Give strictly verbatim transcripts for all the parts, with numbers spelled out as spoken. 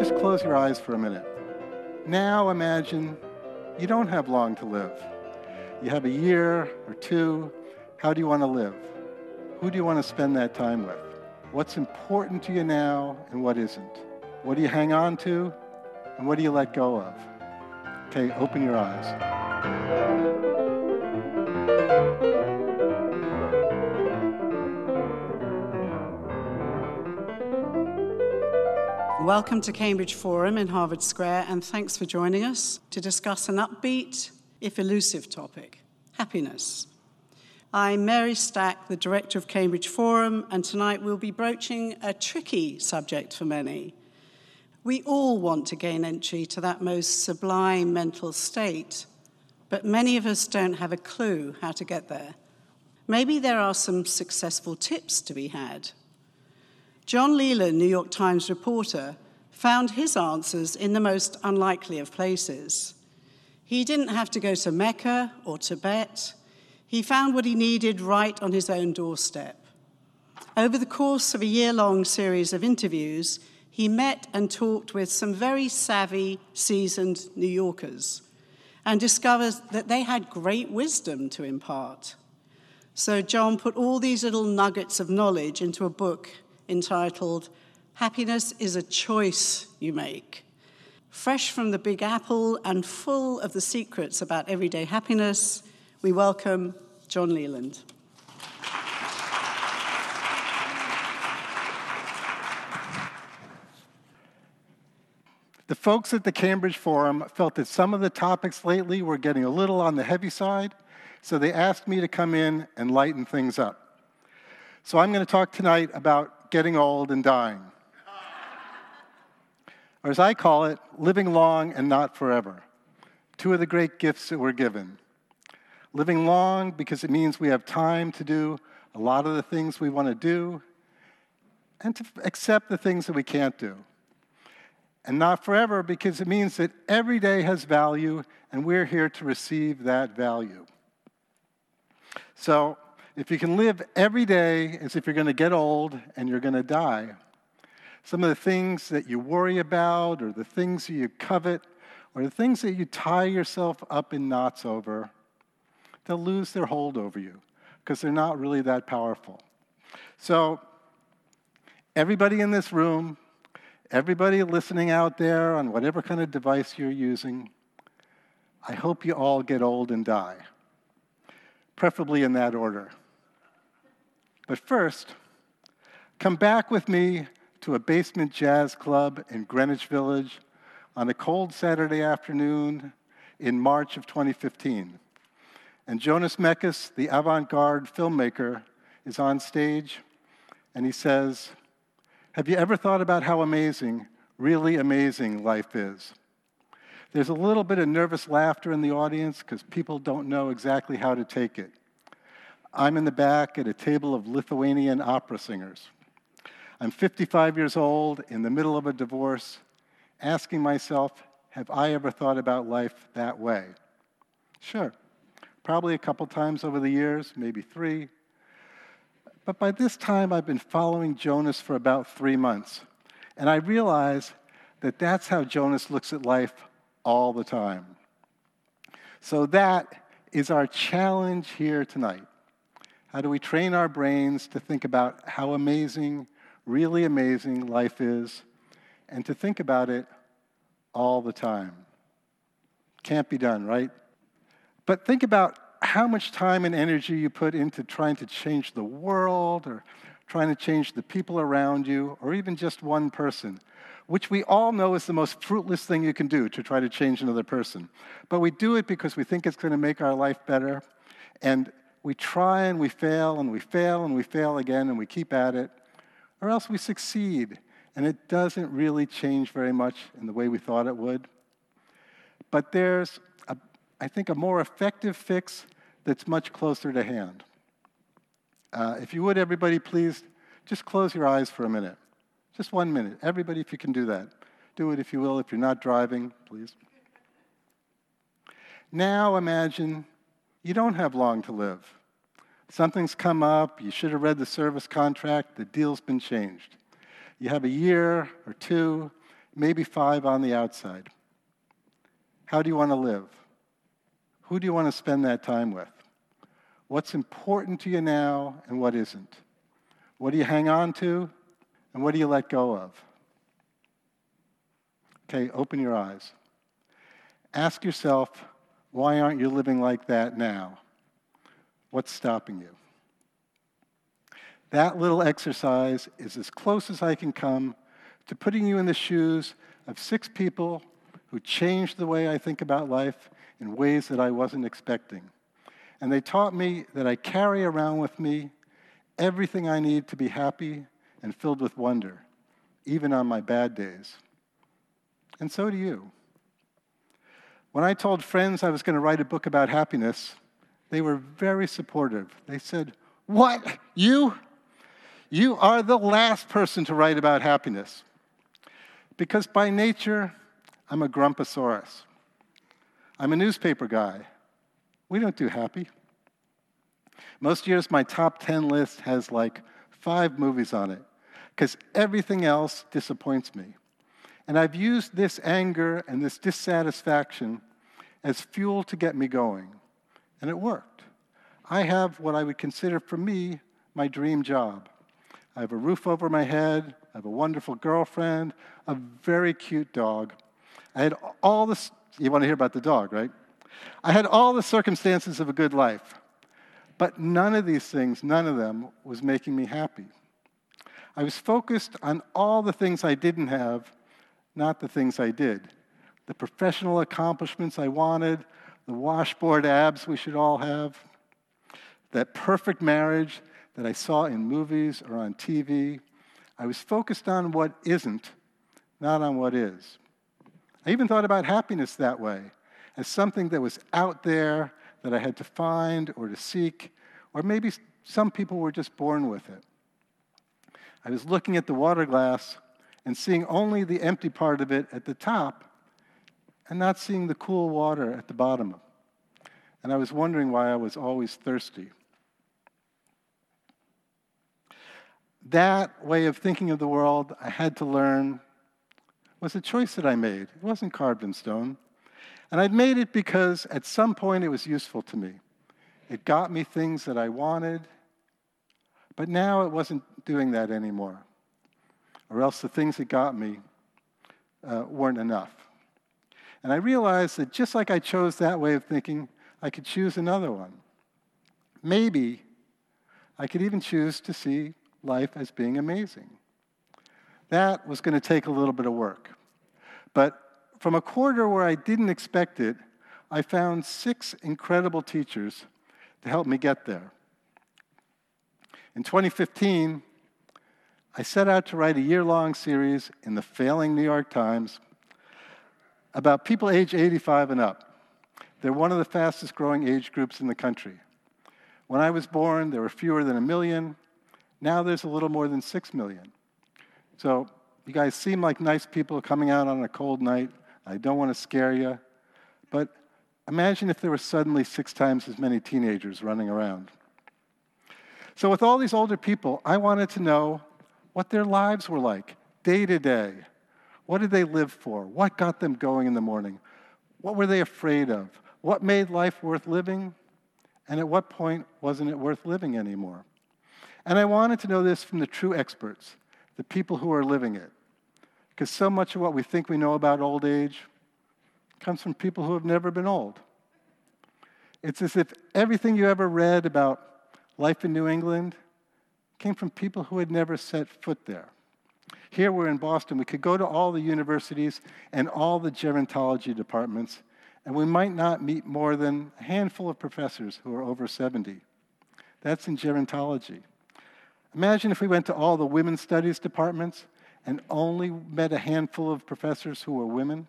Just close your eyes for a minute. Now imagine you don't have long to live. You have a year or two. How do you want to live? Who do you want to spend that time with? What's important to you now and what isn't? What do you hang on to and what do you let go of? Okay, open your eyes. Welcome to Cambridge Forum in Harvard Square, and thanks for joining us to discuss an upbeat, if elusive topic, happiness. I'm Mary Stack, the director of Cambridge Forum, and tonight we'll be broaching a tricky subject for many. We all want to gain entry to that most sublime mental state, but many of us don't have a clue how to get there. Maybe there are some successful tips to be had. John Leland, New York Times reporter, found his answers in the most unlikely of places. He didn't have to go to Mecca or Tibet. He found what he needed right on his own doorstep. Over the course of a year-long series of interviews, he met and talked with some very savvy, seasoned New Yorkers and discovered that they had great wisdom to impart. So John put all these little nuggets of knowledge into a book entitled Happiness is a Choice You Make. Fresh from the Big Apple and full of the secrets about everyday happiness, we welcome John Leland. The folks at the Cambridge Forum felt that some of the topics lately were getting a little on the heavy side, so they asked me to come in and lighten things up. So I'm going to talk tonight about getting old and dying. Or as I call it, living long and not forever. Two of the great gifts that we're given. Living long because it means we have time to do a lot of the things we want to do and to accept the things that we can't do. And not forever because it means that every day has value and we're here to receive that value. So, if you can live every day as if you're going to get old and you're going to die, some of the things that you worry about or the things that you covet or the things that you tie yourself up in knots over, they'll lose their hold over you because they're not really that powerful. So everybody in this room, everybody listening out there on whatever kind of device you're using, I hope you all get old and die, preferably in that order. But first, come back with me to a basement jazz club in Greenwich Village on a cold Saturday afternoon in March of twenty fifteen. And Jonas Mekas, the avant-garde filmmaker, is on stage, and he says, "Have you ever thought about how amazing, really amazing life is?" There's a little bit of nervous laughter in the audience because people don't know exactly how to take it. I'm in the back at a table of Lithuanian opera singers. I'm fifty-five years old, in the middle of a divorce, asking myself, have I ever thought about life that way? Sure, probably a couple times over the years, maybe three. But by this time, I've been following Jonas for about three months, and I realize that that's how Jonas looks at life all the time. So that is our challenge here tonight. How do we train our brains to think about how amazing, really amazing life is, and to think about it all the time? Can't be done, right? But think about how much time and energy you put into trying to change the world, or trying to change the people around you, or even just one person, which we all know is the most fruitless thing you can do, to try to change another person. But we do it because we think it's going to make our life better, and we try and we fail and we fail and we fail again and we keep at it, or else we succeed and it doesn't really change very much in the way we thought it would. But there's, a, I think, a more effective fix that's much closer to hand. Uh, if you would, everybody, please just close your eyes for a minute. Just one minute. Everybody, if you can do that. Do it if you will. If you're not driving, please. Now imagine you don't have long to live. Something's come up, you should have read the service contract, the deal's been changed. You have a year or two, maybe five on the outside. How do you want to live? Who do you want to spend that time with? What's important to you now and what isn't? What do you hang on to and what do you let go of? Okay, open your eyes. Ask yourself, why aren't you living like that now? What's stopping you? That little exercise is as close as I can come to putting you in the shoes of six people who changed the way I think about life in ways that I wasn't expecting. And they taught me that I carry around with me everything I need to be happy and filled with wonder, even on my bad days. And so do you. When I told friends I was going to write a book about happiness, they were very supportive. They said, "What? You? You are the last person to write about happiness." Because by nature, I'm a grumposaurus. I'm a newspaper guy. We don't do happy. Most years, my top ten list has like five movies on it, because everything else disappoints me. And I've used this anger and this dissatisfaction as fuel to get me going. And it worked. I have what I would consider, for me, my dream job. I have a roof over my head, I have a wonderful girlfriend, a very cute dog. I had all this, you want to hear about the dog, right? I had all the circumstances of a good life. But none of these things, none of them, was making me happy. I was focused on all the things I didn't have, not the things I did. The professional accomplishments I wanted, the washboard abs we should all have, that perfect marriage that I saw in movies or on T V. I was focused on what isn't, not on what is. I even thought about happiness that way, as something that was out there that I had to find or to seek, or maybe some people were just born with it. I was looking at the water glass and seeing only the empty part of it at the top and not seeing the cool water at the bottom. And I was wondering why I was always thirsty. That way of thinking of the world I had to learn was a choice that I made. It wasn't carved in stone. And I'd made it because at some point it was useful to me. It got me things that I wanted, but now it wasn't doing that anymore. Or else the things it got me uh, weren't enough. And I realized that just like I chose that way of thinking, I could choose another one. Maybe I could even choose to see life as being amazing. That was going to take a little bit of work. But from a quarter where I didn't expect it, I found six incredible teachers to help me get there. In twenty fifteen, I set out to write a year-long series in the failing New York Times about people age eighty-five and up. They're one of the fastest-growing age groups in the country. When I was born, there were fewer than a million. Now there's a little more than six million. So you guys seem like nice people coming out on a cold night. I don't want to scare you, but imagine if there were suddenly six times as many teenagers running around. So with all these older people, I wanted to know what their lives were like, day to day. What did they live for? What got them going in the morning? What were they afraid of? What made life worth living? And at what point wasn't it worth living anymore? And I wanted to know this from the true experts, the people who are living it. Because so much of what we think we know about old age comes from people who have never been old. It's as if everything you ever read about life in New England came from people who had never set foot there. Here we're in Boston. We could go to all the universities and all the gerontology departments, and we might not meet more than a handful of professors who are over seventy. That's in gerontology. Imagine if we went to all the women's studies departments and only met a handful of professors who were women.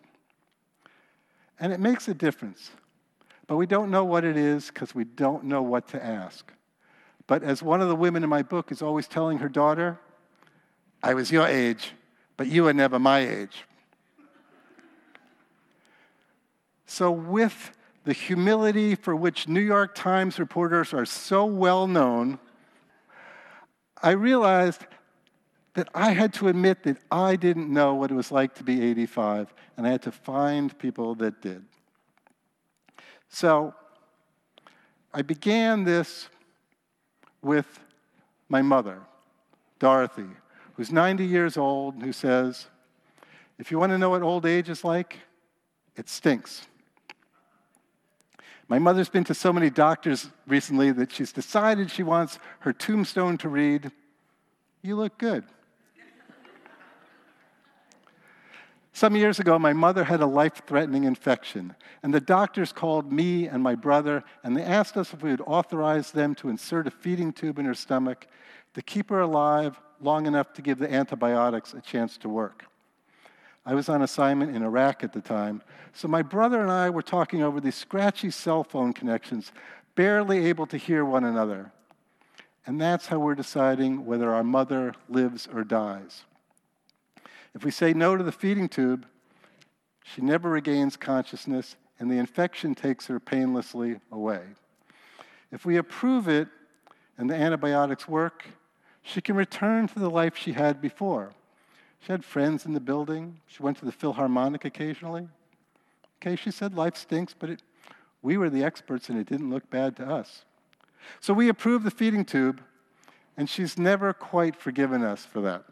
And it makes a difference. But we don't know what it is because we don't know what to ask. But as one of the women in my book is always telling her daughter, I was your age, but you were never my age. So with the humility for which New York Times reporters are so well known, I realized that I had to admit that I didn't know what it was like to be eighty-five, and I had to find people that did. So I began this with my mother, Dorothy, who's ninety years old, who says, if you want to know what old age is like, it stinks. My mother's been to so many doctors recently that she's decided she wants her tombstone to read, "You look good." Some years ago, my mother had a life-threatening infection, and the doctors called me and my brother, and they asked us if we would authorize them to insert a feeding tube in her stomach to keep her alive long enough to give the antibiotics a chance to work. I was on assignment in Iraq at the time, so my brother and I were talking over these scratchy cell phone connections, barely able to hear one another. And that's how we're deciding whether our mother lives or dies. If we say no to the feeding tube, she never regains consciousness, and the infection takes her painlessly away. If we approve it and the antibiotics work, she can return to the life she had before. She had friends in the building. She went to the Philharmonic occasionally. Okay, she said life stinks, but it, we were the experts and it didn't look bad to us. So we approved the feeding tube, and she's never quite forgiven us for that.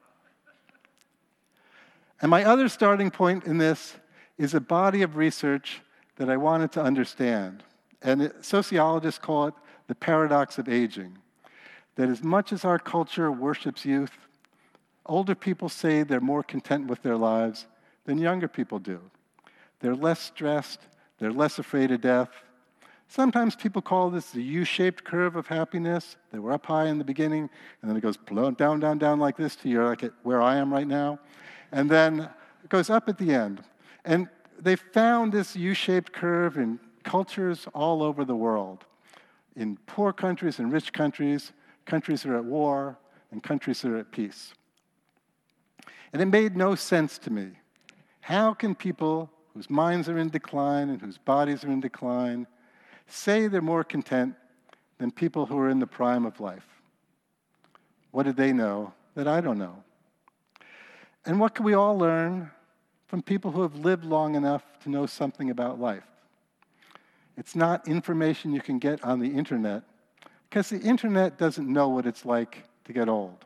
And my other starting point in this is a body of research that I wanted to understand. And it, sociologists call it the paradox of aging. That as much as our culture worships youth, older people say they're more content with their lives than younger people do. They're less stressed, they're less afraid of death. Sometimes people call this the U-shaped curve of happiness. They were up high in the beginning, and then it goes down, down, down like this to you're like at where I am right now. And then it goes up at the end. And they found this U-shaped curve in cultures all over the world. In poor countries and rich countries, countries that are at war, and countries that are at peace. And it made no sense to me. How can people whose minds are in decline and whose bodies are in decline say they're more content than people who are in the prime of life? What did they know that I don't know? And what can we all learn from people who have lived long enough to know something about life? It's not information you can get on the internet, because the internet doesn't know what it's like to get old.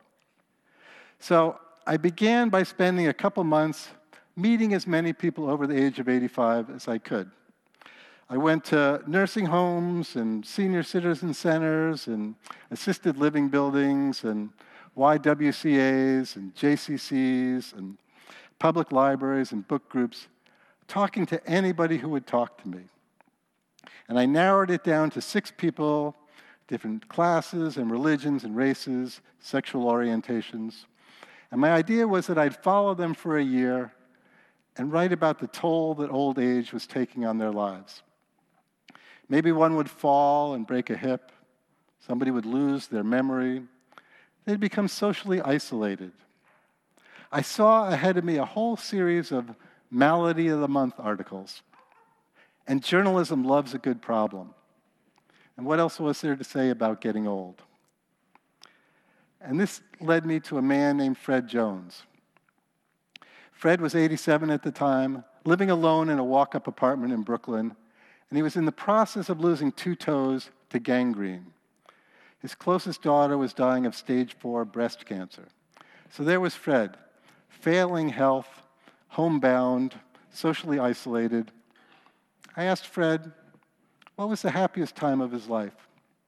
So I began by spending a couple months meeting as many people over the age of eighty-five as I could. I went to nursing homes and senior citizen centers and assisted living buildings and Y W C As and J C Cs and public libraries and book groups, talking to anybody who would talk to me. And I narrowed it down to six people, different classes and religions and races, sexual orientations. And my idea was that I'd follow them for a year and write about the toll that old age was taking on their lives. Maybe one would fall and break a hip. Somebody would lose their memory. They'd become socially isolated. I saw ahead of me a whole series of Malady of the Month articles. And journalism loves a good problem. And what else was there to say about getting old? And this led me to a man named Fred Jones. Fred was eighty-seven at the time, living alone in a walk-up apartment in Brooklyn, and he was in the process of losing two toes to gangrene. His closest daughter was dying of stage four breast cancer. So there was Fred, failing health, homebound, socially isolated. I asked Fred, what was the happiest time of his life?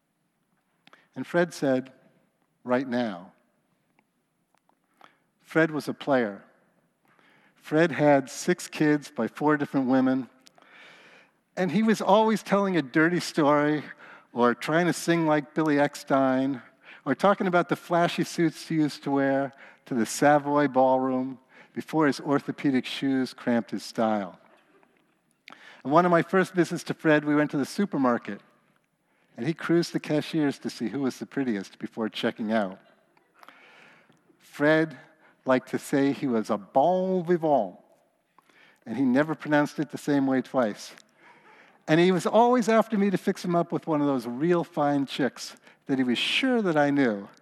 And Fred said, right now. Fred was a player. Fred had six kids by four different women, and he was always telling a dirty story or trying to sing like Billy Eckstine or talking about the flashy suits he used to wear to the Savoy Ballroom before his orthopedic shoes cramped his style. On one of my first visits to Fred, we went to the supermarket, and he cruised the cashiers to see who was the prettiest before checking out. Fred liked to say he was a bon vivant, and he never pronounced it the same way twice. And he was always after me to fix him up with one of those real fine chicks that he was sure that I knew.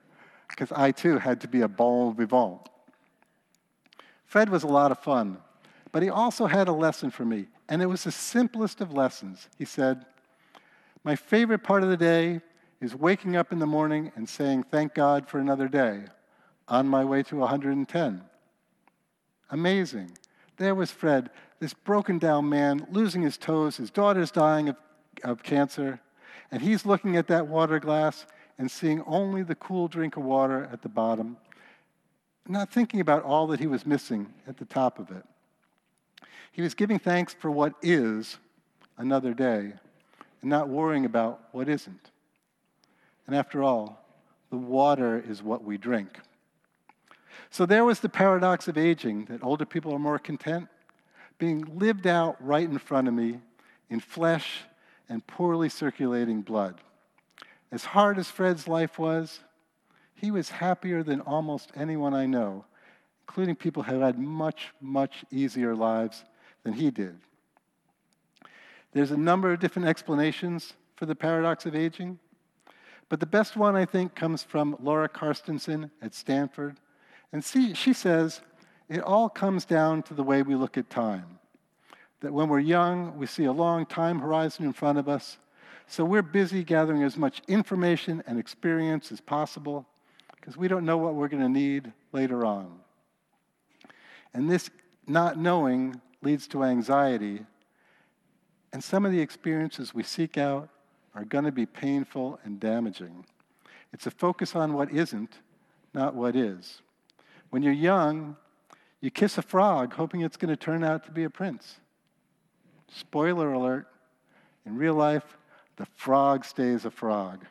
because I too had to be a bon vivant. Fred was a lot of fun, but he also had a lesson for me, and it was the simplest of lessons. He said, "My favorite part of the day is waking up in the morning and saying, 'Thank God for another day,' on my way to one hundred ten. Amazing. There was Fred, this broken down man, losing his toes, his daughter's dying of, of cancer, and he's looking at that water glass and seeing only the cool drink of water at the bottom, not thinking about all that he was missing at the top of it. He was giving thanks for what is another day and not worrying about what isn't. And after all, the water is what we drink." So there was the paradox of aging, that older people are more content, being lived out right in front of me in flesh and poorly circulating blood. As hard as Fred's life was, he was happier than almost anyone I know, including people who had much, much easier lives than he did. There's a number of different explanations for the paradox of aging, but the best one, I think, comes from Laura Carstensen at Stanford. And see, she says, it all comes down to the way we look at time. That when we're young, we see a long time horizon in front of us, so we're busy gathering as much information and experience as possible because we don't know what we're going to need later on. And this not knowing leads to anxiety, and some of the experiences we seek out are going to be painful and damaging. It's a focus on what isn't, not what is. When you're young, you kiss a frog hoping it's going to turn out to be a prince. Spoiler alert, in real life, the frog stays a frog.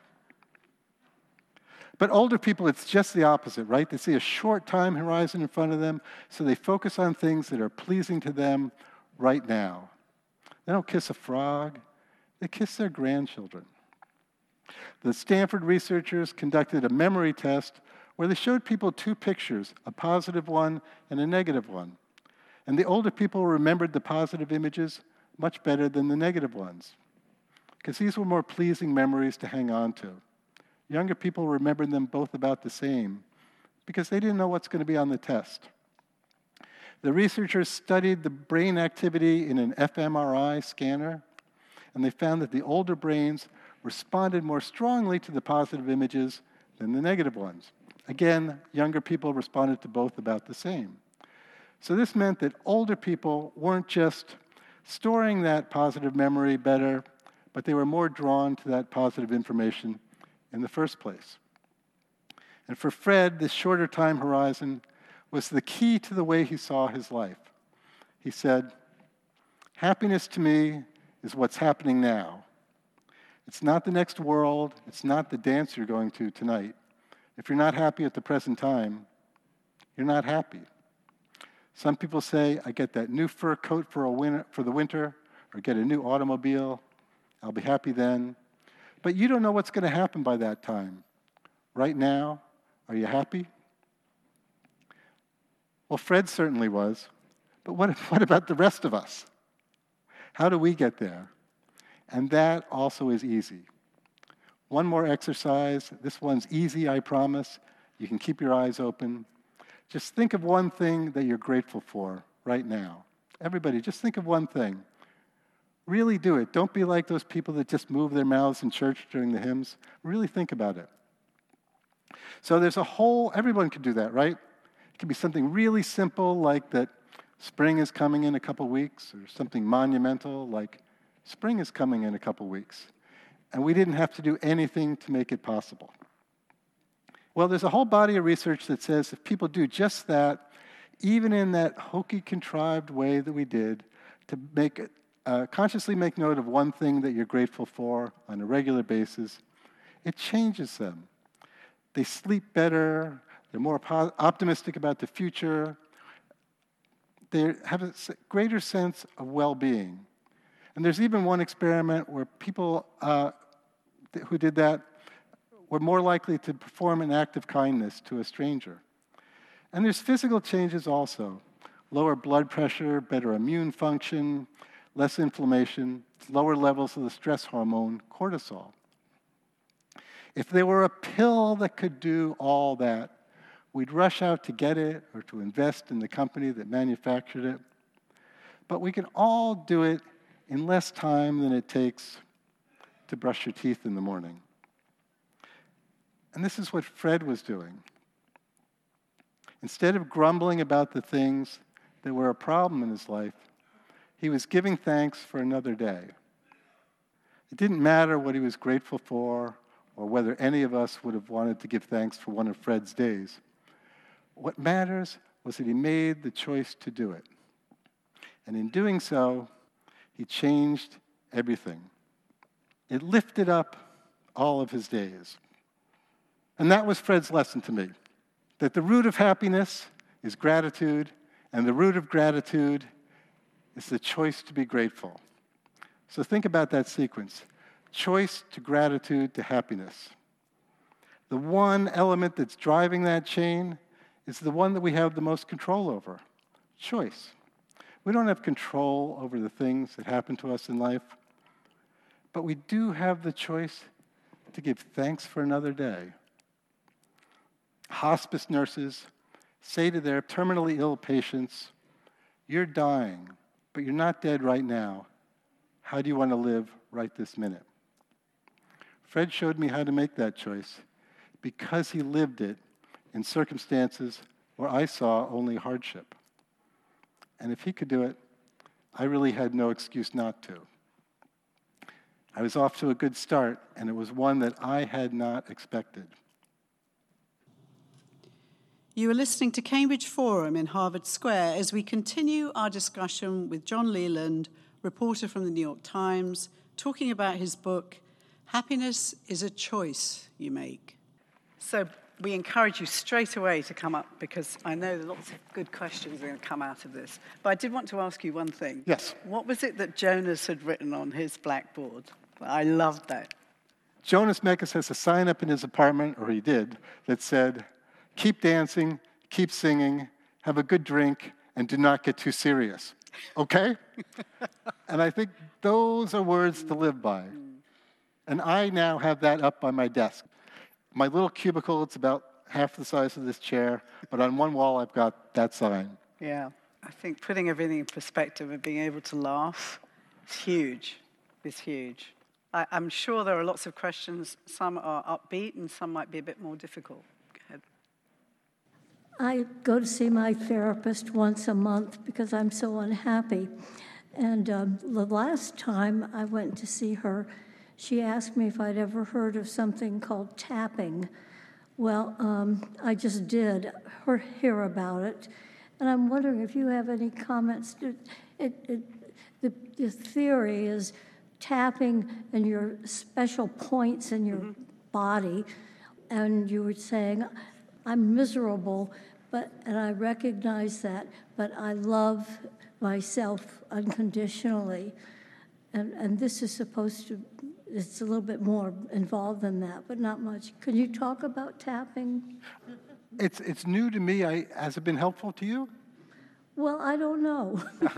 But older people, it's just the opposite, right? They see a short time horizon in front of them, so they focus on things that are pleasing to them right now. They don't kiss a frog, they kiss their grandchildren. The Stanford researchers conducted a memory test where they showed people two pictures, a positive one and a negative one. And the older people remembered the positive images much better than the negative ones, because these were more pleasing memories to hang on to. Younger people remembered them both about the same, because they didn't know what's going to be on the test. The researchers studied the brain activity in an fMRI scanner, and they found that the older brains responded more strongly to the positive images than the negative ones. Again, younger people responded to both about the same. So this meant that older people weren't just storing that positive memory better, but they were more drawn to that positive information in the first place. And for Fred, this shorter time horizon was the key to the way he saw his life. He said, "Happiness to me is what's happening now. It's not the next world, it's not the dance you're going to tonight. If you're not happy at the present time, you're not happy." Some people say, "I get that new fur coat for, a winter, for the winter, or get a new automobile. I'll be happy then." But you don't know what's going to happen by that time. Right now, are you happy? Well, Fred certainly was. But what, what about the rest of us? How do we get there? And that also is easy. One more exercise. This one's easy, I promise. You can keep your eyes open. Just think of one thing that you're grateful for right now. Everybody, just think of one thing. Really do it. Don't be like those people that just move their mouths in church during the hymns. Really think about it. So there's a whole, everyone can do that, right? It can be something really simple like that spring is coming in a couple weeks, or something monumental like spring is coming in a couple weeks. And we didn't have to do anything to make it possible. Well, there's a whole body of research that says if people do just that, even in that hokey, contrived way that we did, to make it, uh, consciously make note of one thing that you're grateful for on a regular basis, it changes them. They sleep better, they're more po- optimistic about the future, they have a greater sense of well-being. And there's even one experiment where people uh, th- who did that were more likely to perform an act of kindness to a stranger. And there's physical changes also. Lower blood pressure, better immune function, less inflammation, lower levels of the stress hormone, cortisol. If there were a pill that could do all that, we'd rush out to get it or to invest in the company that manufactured it. But we can all do it in less time than it takes to brush your teeth in the morning. And this is what Fred was doing. Instead of grumbling about the things that were a problem in his life, he was giving thanks for another day. It didn't matter what he was grateful for or whether any of us would have wanted to give thanks for one of Fred's days. What matters was that he made the choice to do it. And in doing so, he changed everything. It lifted up all of his days. And that was Fred's lesson to me, that the root of happiness is gratitude, and the root of gratitude is the choice to be grateful. So think about that sequence. Choice to gratitude to happiness. The one element that's driving that chain is the one that we have the most control over, choice. We don't have control over the things that happen to us in life, but we do have the choice to give thanks for another day. Hospice nurses say to their terminally ill patients, "You're dying, but you're not dead right now. How do you want to live right this minute?" Fred showed me how to make that choice because he lived it in circumstances where I saw only hardship. And if he could do it, I really had no excuse not to. I was off to a good start, and it was one that I had not expected. You are listening to Cambridge Forum in Harvard Square as we continue our discussion with John Leland, reporter from the New York Times, talking about his book, Happiness is a Choice You Make. So we encourage you straight away to come up because I know that lots of good questions are going to come out of this. But I did want to ask you one thing. Yes. What was it that Jonas had written on his blackboard? I loved that. Jonas Mekas has a sign up in his apartment, or he did, that said, "Keep dancing, keep singing, have a good drink, and do not get too serious." Okay? And I think those are words to live by. And I now have that up by my desk. My little cubicle, it's about half the size of this chair, but on one wall I've got that sign. Yeah, I think putting everything in perspective and being able to laugh is huge. It's huge. I, I'm sure there are lots of questions. Some are upbeat and some might be a bit more difficult. Go ahead. I go to see my therapist once a month because I'm so unhappy. And um, the last time I went to see her, she asked me if I'd ever heard of something called tapping. Well, um, I just did her, hear about it. And I'm wondering if you have any comments. It, it, it, the, the theory is tapping in your special points in your mm-hmm. body. And you were saying, I'm miserable, but and I recognize that, but I love myself unconditionally. And, and this is supposed to, it's a little bit more involved than that, but not much. Can you talk about tapping? It's it's new to me. I, has it been helpful to you? Well, I don't know.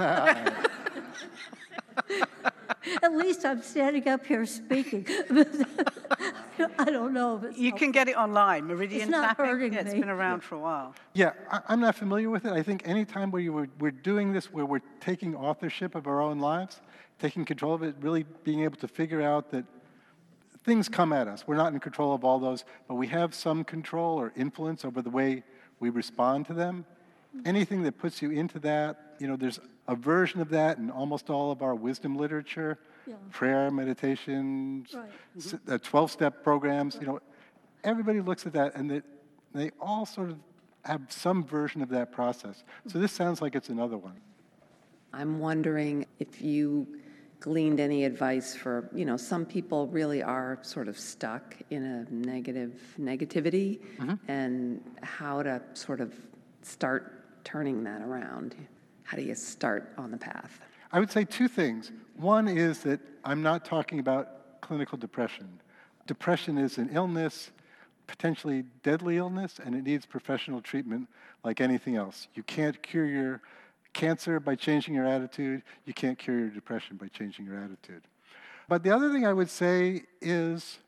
At least I'm standing up here speaking. I don't know if it's You helpful. Can get it online, Meridian It's not tapping. hurting Yeah, it's me. been around for a while. Yeah, I, I'm not familiar with it. I think any time where you were, we're doing this, where we're taking authorship of our own lives, taking control of it, really being able to figure out that things come at us. We're not in control of all those, but we have some control or influence over the way we respond to them. Anything that puts you into that, you know, there's a version of that in almost all of our wisdom literature, Yeah. prayer, meditation, Right. s- uh, twelve-step programs, you know, everybody looks at that and they, they all sort of have some version of that process. So this sounds like it's another one. I'm wondering if you gleaned any advice for, you know, some people really are sort of stuck in a negative negativity mm-hmm. and how to sort of start turning that around. How do you start on the path? I would say two things. One is that I'm not talking about clinical depression. Depression is an illness, potentially deadly illness, and it needs professional treatment like anything else. You can't cure your cancer by changing your attitude. You can't cure your depression by changing your attitude. But the other thing I would say is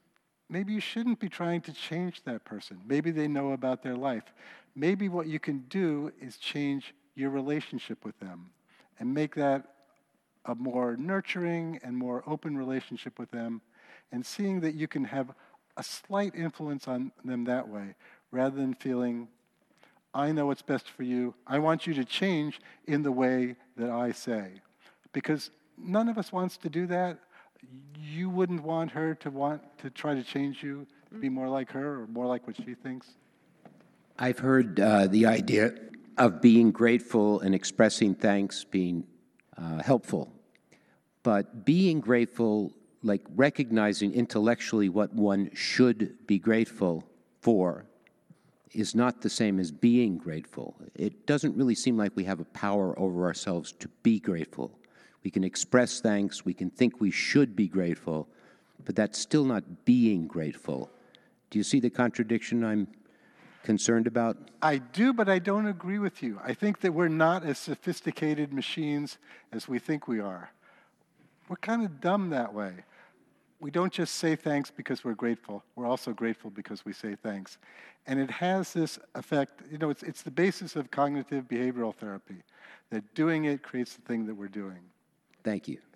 maybe you shouldn't be trying to change that person. Maybe they know about their life. Maybe what you can do is change your relationship with them and make that a more nurturing and more open relationship with them, and seeing that you can have a slight influence on them that way, rather than feeling, I know what's best for you. I want you to change in the way that I say. Because none of us wants to do that. You wouldn't want her to want to try to change you, to be more like her or more like what she thinks. I've heard uh, the idea of being grateful and expressing thanks being uh, helpful. But being grateful, like recognizing intellectually what one should be grateful for, is not the same as being grateful. It doesn't really seem like we have a power over ourselves to be grateful. We can express thanks, we can think we should be grateful, but that's still not being grateful. Do you see the contradiction I'm concerned about? I do, but I don't agree with you. I think that we're not as sophisticated machines as we think we are. We're kind of dumb that way. We don't just say thanks because we're grateful. We're also grateful because we say thanks. And it has this effect, you know, it's, it's the basis of cognitive behavioral therapy, that doing it creates the thing that we're doing. Thank you.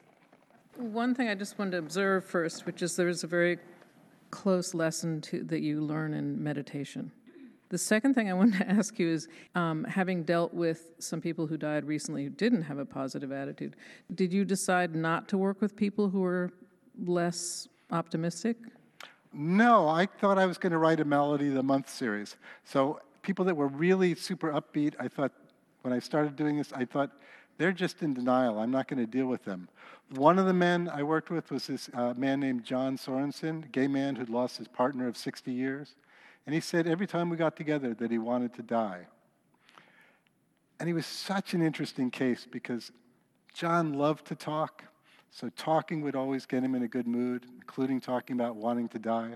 One thing I just wanted to observe first, which is there's a very close lesson to, that you learn in meditation. The second thing I wanted to ask you is, um, having dealt with some people who died recently who didn't have a positive attitude, did you decide not to work with people who were less optimistic? No, I thought I was going to write a Melody of the Month series. So people that were really super upbeat, I thought, when I started doing this, I thought, they're just in denial. I'm not going to deal with them. One of the men I worked with was this uh, man named John Sorensen, a gay man who'd lost his partner of sixty years. And he said every time we got together that he wanted to die. And he was such an interesting case because John loved to talk. So talking would always get him in a good mood, including talking about wanting to die.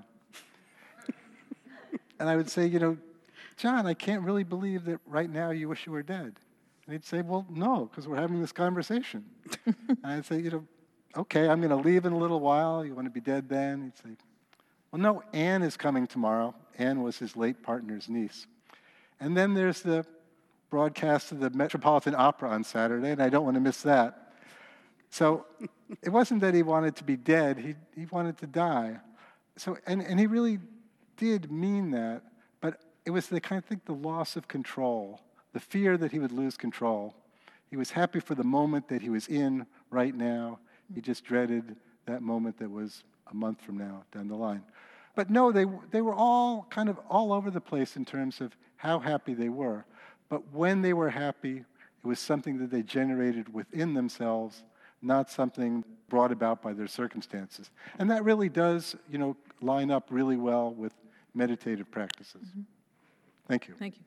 And I would say, you know, John, I can't really believe that right now you wish you were dead. And he'd say, well, no, because we're having this conversation. And I'd say, you know, okay, I'm going to leave in a little while. You want to be dead then? He'd say, well, no, Anne is coming tomorrow. Anne was his late partner's niece. And then there's the broadcast of the Metropolitan Opera on Saturday, and I don't want to miss that. So it wasn't that he wanted to be dead. He, he wanted to die. So, and, and he really did mean that, but it was the kind of think the loss of control, the fear that he would lose control. He was happy for the moment that he was in right now. He just dreaded that moment that was a month from now down the line. But no, they, they were all kind of all over the place in terms of how happy they were. But when they were happy, it was something that they generated within themselves, not something brought about by their circumstances. And that really does, you know, line up really well with meditative practices. Mm-hmm. Thank you. Thank you.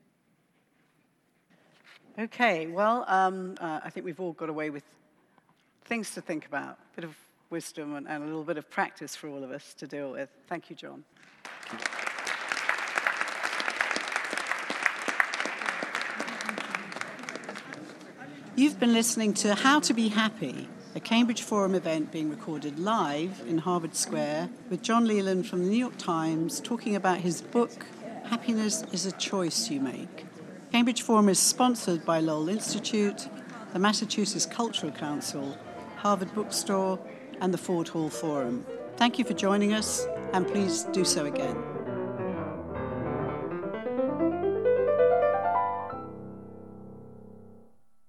Okay, well, um, uh, I think we've all got away with things to think about, a bit of wisdom and, and a little bit of practice for all of us to deal with. Thank you, John. Thank you. You've been listening to How to Be Happy, a Cambridge Forum event being recorded live in Harvard Square with John Leland from the New York Times talking about his book, Happiness is a Choice You Make. Cambridge Forum is sponsored by Lowell Institute, the Massachusetts Cultural Council, Harvard Bookstore, and the Ford Hall Forum. Thank you for joining us, and please do so again.